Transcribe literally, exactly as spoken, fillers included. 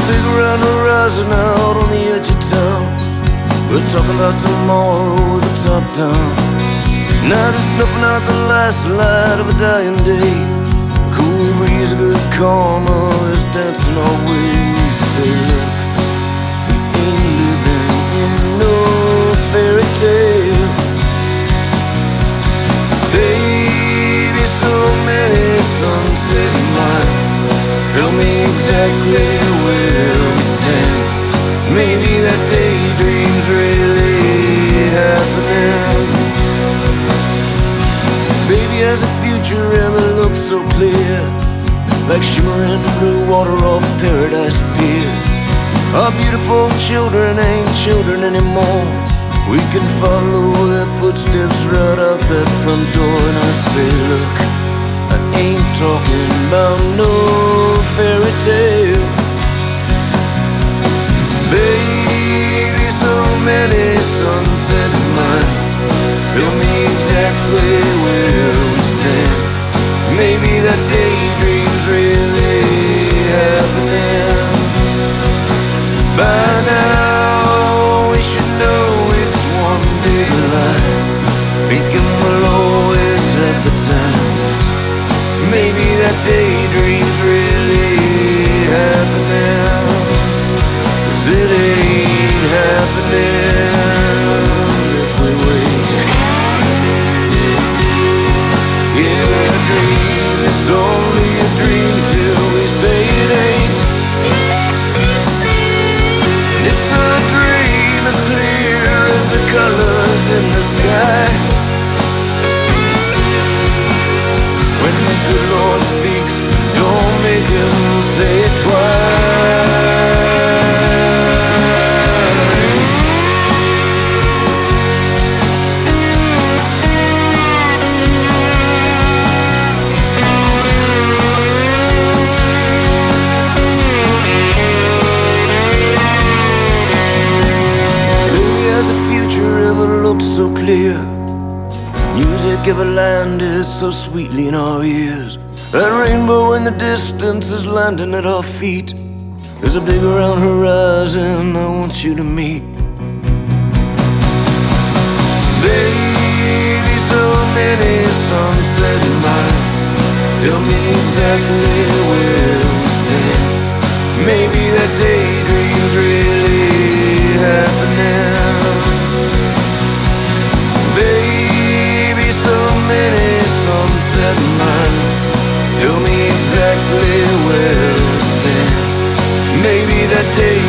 big round horizon out on the edge of town. We're talking about tomorrow with the top down. Night is snuffing out the last light of a dying day. Cool breeze, a good karma is dancing our way. We say, look, we ain't living in no fairy tale. Baby, so many sunset miles, tell me exactly where we stand. Maybe that daydream's really happening. Baby, has the future ever looked so clear? Like shimmering blue water off Paradise Pier. Our beautiful children ain't children anymore. We can follow their footsteps right out that front door. And I say, look, I ain't talking about no fairy tale. Baby, so many sunset miles, tell me exactly where we stand. Maybe that daydream's really happening. By now we should know it's one big lie, thinking we'll always have the time. Maybe that daydream's really happening, 'cause it ain't happening if we wait. Yeah, a dream, it's only a dream till we say it ain't. And it's a dream as clear as the colors in the sky. When the good Lord speaks, don't make him say it twice. So clear, this music ever landed so sweetly in our ears. That rainbow in the distance is landing at our feet. There's a big round horizon I want you to meet. Baby, so many sunset miles, tell me exactly where we stand. Maybe that daydream's really happening. Baby, so many sunset miles, tell me exactly where we stand. Maybe that day